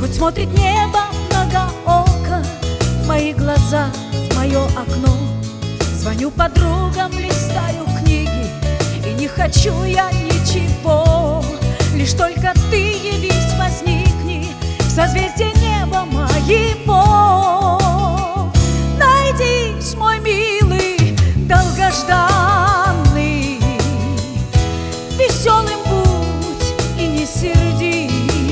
Хоть смотрит небо многооко в мои глаза, в мое окно. Звоню подругам, листаю книги, и не хочу я ничего. Лишь только ты явись, возникни в созвездии неба моего. Найдись, мой милый, долгожданный, веселым будь и не сердись.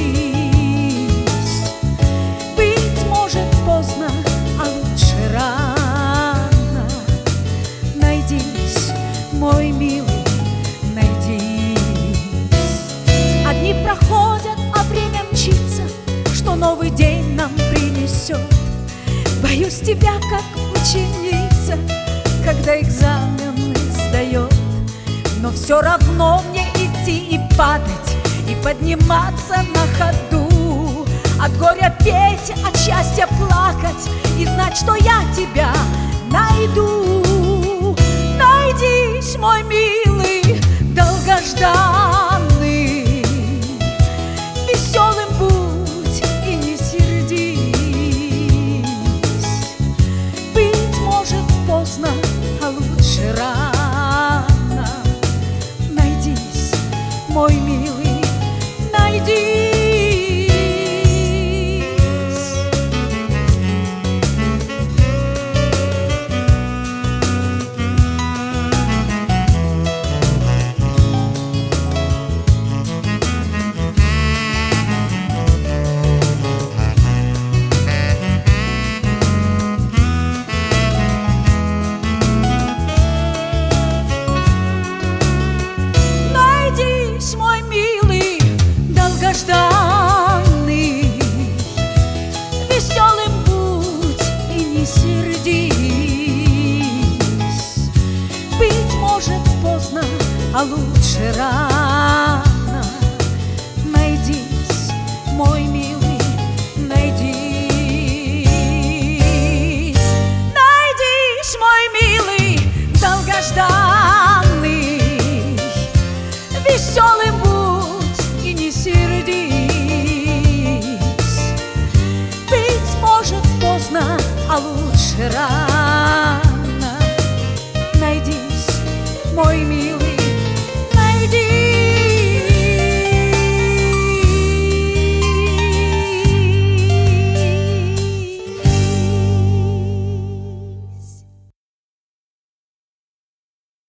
Быть может поздно, а лучше рано. Найдись, мой милый, найдись. Одни проходят, а время мчится, что новый день нам принесет. Боюсь тебя, как ученица, когда экзамены сдает. Но все равно мне идти и падать, и подниматься на ходу. От горя петь, от счастья плакать, и знать, что я тебя найду. Найдись, мой милый, долгожданный, веселым будь и не сердись. Быть может поздно, а лучше рано. Найдись, мой милый, найдись. Мой милый, долгожданный, веселым будь и не сердись. Быть может поздно, а лучше рано. Найдись, мой милый, найдись. Найдись, мой милый, долгожданный, веселым будь и не сердись. Быть может поздно, а лучше рано.